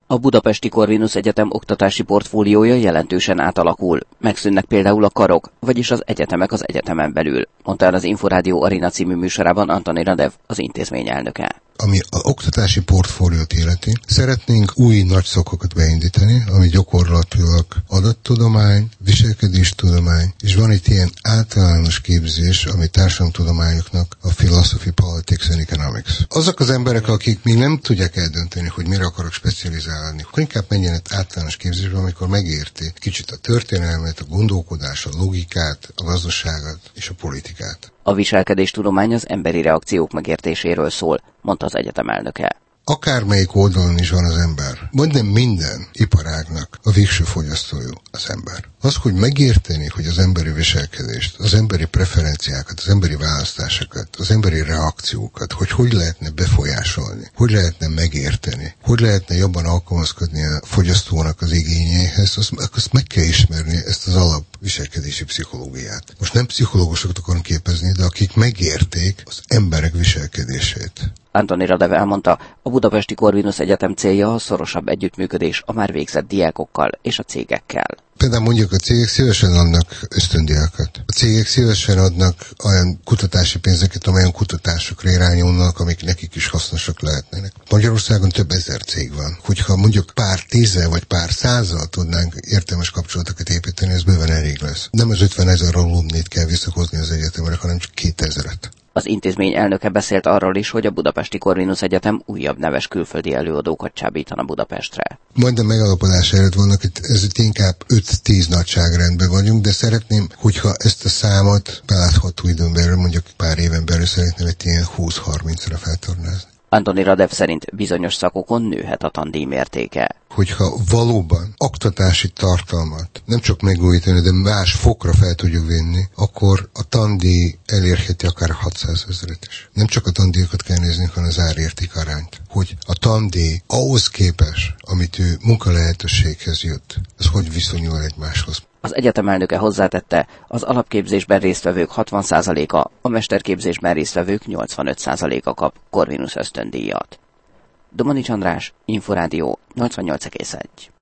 A Budapesti Corvinus Egyetem oktatási portfóliója jelentősen átalakul. Megszűnnek például a karok, vagyis az egyetemek az egyetemen belül, mondta el az Inforádió Arena című műsorában Antoni Radev, az intézmény elnöke. Ami az oktatási portfóliót illeti, szeretnénk új nagy szakokat beindítani, ami gyakorlatilag adattudomány, viselkedéstudomány, és van itt ilyen általános képzés, ami társadalomtudományoknak a philosophy, politics and economics. Azok az emberek, akik még nem tudják eldönteni, hogy mire akarok specializálni, akkor inkább menjenek általános képzésbe, amikor megérti kicsit a történelmet, a gondolkodás, a logikát, a gazdaságot és a politikát. A viselkedéstudomány az emberi reakciók megértéséről szól, mondta az egyetem elnöke. Akármelyik oldalon is van az ember, majdnem minden iparágnak a végső fogyasztója az ember. Az, hogy megérteni, hogy az emberi viselkedést, az emberi preferenciákat, az emberi választásokat, az emberi reakciókat, hogy lehetne befolyásolni, hogy lehetne megérteni, hogy lehetne jobban alkalmazkodni a fogyasztónak az igényeihez, azt meg kell ismerni, ezt az alapviselkedési pszichológiát. Most nem pszichológusokat akarom képezni, de akik megérték az emberek viselkedését. Antoni Radev elmondta, a Budapesti Corvinus Egyetem célja a szorosabb együttműködés a már végzett diákokkal és a cégekkel. Például mondjuk a cégek szívesen adnak ösztöndíjakat. A cégek szívesen adnak olyan kutatási pénzeket, amelyen kutatásokra irányulnak, amik nekik is hasznosak lehetnének. Magyarországon több ezer cég van. Hogyha mondjuk pár tízzel vagy pár százzal tudnánk értelmes kapcsolatokat építeni, ez bőven elég lesz. Nem az 50 000 alumnit kell visszahozni az egyetemre, hanem csak 2000-et. Az intézmény elnöke beszélt arról is, hogy a Budapesti Corvinus Egyetem újabb neves külföldi előadókat csábítana Budapestre. Majdnem megalapodás előtt vannak, ez itt inkább 5-10 nagyságrendben vagyunk, de szeretném, hogyha ezt a számot belátható időn belül, mondjuk pár éven belül szeretném egy ilyen 20-30-ra feltornázni. Antoni Radev szerint bizonyos szakokon nőhet a tandíj mértéke. Hogyha valóban oktatási tartalmat nem csak megújítani, de más fokra fel tudjuk vinni, akkor a tandíj elérheti akár 600 000 is. Nem csak a tandíjakat kell nézni, hanem az árérték arányt. Hogy a tandíj ahhoz képes, amit ő munkalehetőséghez jut, az hogy viszonyul egymáshoz. Az egyetem elnöke hozzátette, az alapképzésben résztvevők 60%-a, a mesterképzésben résztvevők 85%-a kap Corvinus ösztöndíjat. Domanics András, Inforádió 88,1.